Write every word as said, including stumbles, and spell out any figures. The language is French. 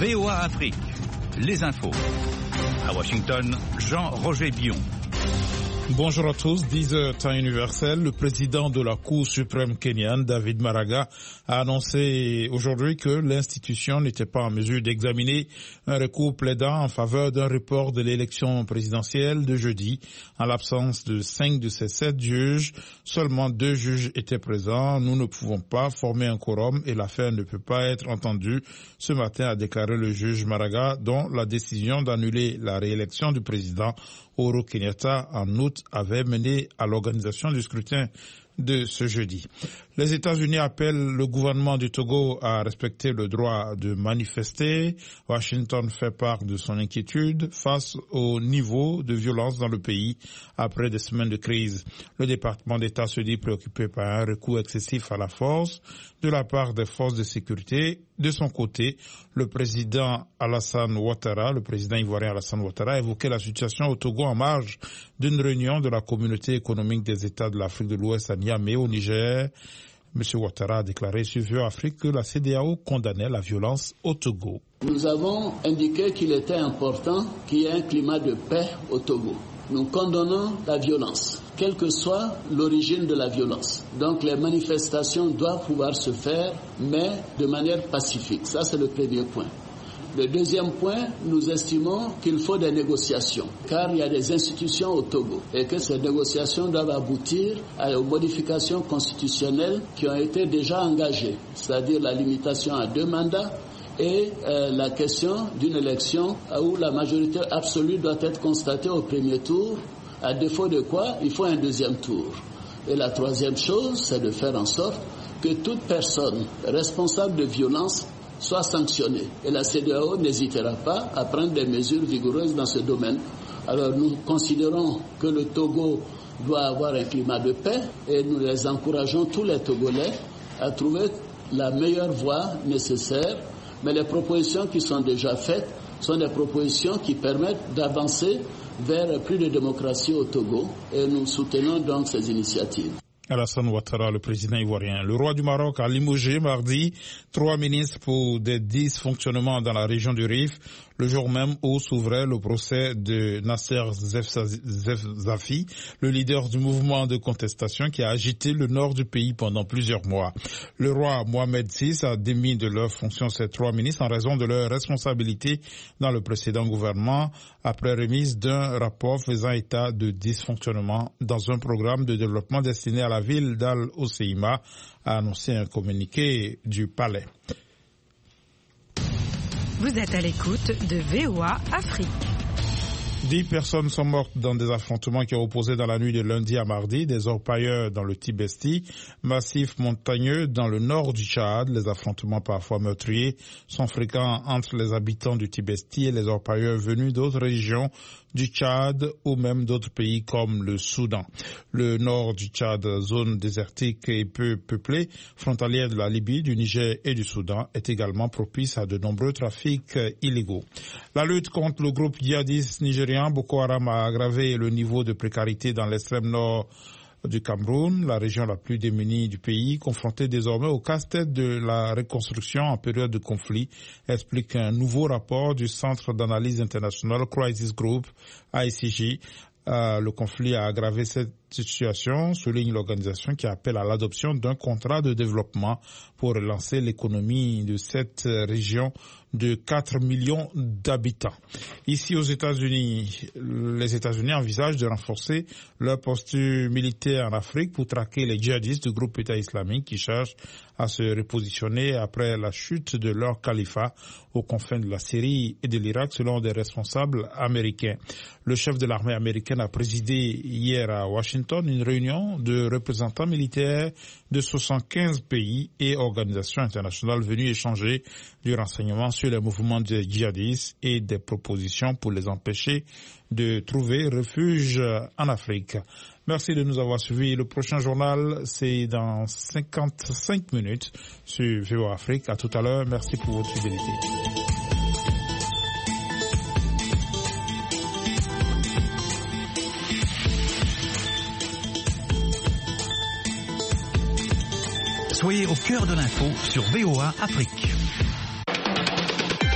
V O A Afrique, les infos. À Washington, Jean-Roger Bion. Bonjour à tous, dix heures temps universel. Le président de la Cour suprême kenyane, David Maraga, a annoncé aujourd'hui que l'institution n'était pas en mesure d'examiner un recours plaidant en faveur d'un report de l'élection présidentielle de jeudi. En l'absence de cinq de ces sept juges, seulement deux juges étaient présents. Nous ne pouvons pas former un quorum et l'affaire ne peut pas être entendue. Ce matin, a déclaré le juge Maraga, dont la décision d'annuler la réélection du président Uhuru Kenyatta en août avait mené à l'organisation du scrutin de ce jeudi. Les États-Unis appellent le gouvernement du Togo à respecter le droit de manifester. Washington fait part de son inquiétude face au niveau de violence dans le pays après des semaines de crise. Le département d'État se dit préoccupé par un recours excessif à la force de la part des forces de sécurité. De son côté, le président Alassane Ouattara, le président ivoirien Alassane Ouattara, a évoqué la situation au Togo en marge d'une réunion de la communauté économique des États de l'Afrique de l'Ouest à Niamey au Niger. M. Ouattara a déclaré sur V O A Afrique que la C E D E A O condamnait la violence au Togo. Nous avons indiqué qu'il était important qu'il y ait un climat de paix au Togo. Nous condamnons la violence, quelle que soit l'origine de la violence. Donc les manifestations doivent pouvoir se faire, mais de manière pacifique. Ça, c'est le premier point. Le deuxième point, nous estimons qu'il faut des négociations, car il y a des institutions au Togo et que ces négociations doivent aboutir aux modifications constitutionnelles qui ont été déjà engagées, c'est-à-dire la limitation à deux mandats et euh, la question d'une élection où la majorité absolue doit être constatée au premier tour, à défaut de quoi il faut un deuxième tour. Et la troisième chose, c'est de faire en sorte que toute personne responsable de violence soit sanctionnée. Et la C E D E A O n'hésitera pas à prendre des mesures vigoureuses dans ce domaine. Alors nous considérons que le Togo doit avoir un climat de paix et nous les encourageons, tous les Togolais, à trouver la meilleure voie nécessaire. Mais les propositions qui sont déjà faites sont des propositions qui permettent d'avancer vers plus de démocratie au Togo et nous soutenons donc ces initiatives. Alassane Ouattara, le président ivoirien. Le roi du Maroc a limogé mardi trois ministres pour des dysfonctionnements dans la région du Rif, le jour même où s'ouvrait le procès de Nasser Zefzafi, le leader du mouvement de contestation qui a agité le nord du pays pendant plusieurs mois. Le roi Mohamed six a démis de leurs fonctions ces trois ministres en raison de leur responsabilité dans le précédent gouvernement après remise d'un rapport faisant état de dysfonctionnement dans un programme de développement destiné à la ville d'Al-Hoceima, a annoncé un communiqué du palais. Vous êtes à l'écoute de V O A Afrique. Dix personnes sont mortes dans des affrontements qui ont opposé dans la nuit de lundi à mardi des orpailleurs dans le Tibesti, massif montagneux dans le nord du Tchad. Les affrontements parfois meurtriers sont fréquents entre les habitants du Tibesti et les orpailleurs venus d'autres régions du Tchad ou même d'autres pays comme le Soudan. Le nord du Tchad, zone désertique et peu peuplée, frontalière de la Libye, du Niger et du Soudan, est également propice à de nombreux trafics illégaux. La lutte contre le groupe djihadiste nigérian Boko Haram a aggravé le niveau de précarité dans l'extrême nord du Cameroun, la région la plus démunie du pays, confrontée désormais au casse-tête de la reconstruction en période de conflit, explique un nouveau rapport du Centre d'analyse international Crisis Group, I C G. Euh, le conflit a aggravé cette situation, souligne l'organisation qui appelle à l'adoption d'un contrat de développement pour relancer l'économie de cette région de quatre millions d'habitants. Ici aux États-Unis, les États-Unis envisagent de renforcer leur posture militaire en Afrique pour traquer les djihadistes du groupe État islamique qui cherchent à se repositionner après la chute de leur califat aux confins de la Syrie et de l'Irak selon des responsables américains. Le chef de l'armée américaine a présidé hier à Washington une réunion de représentants militaires de soixante-quinze pays et organisations internationales venus échanger du renseignement sur les mouvements des djihadistes et des propositions pour les empêcher de trouver refuge en Afrique. Merci de nous avoir suivis. Le prochain journal, c'est dans cinquante-cinq minutes sur V O A Afrique. À tout à l'heure. Merci pour votre fidélité. Soyez au cœur de l'info sur V O A Afrique.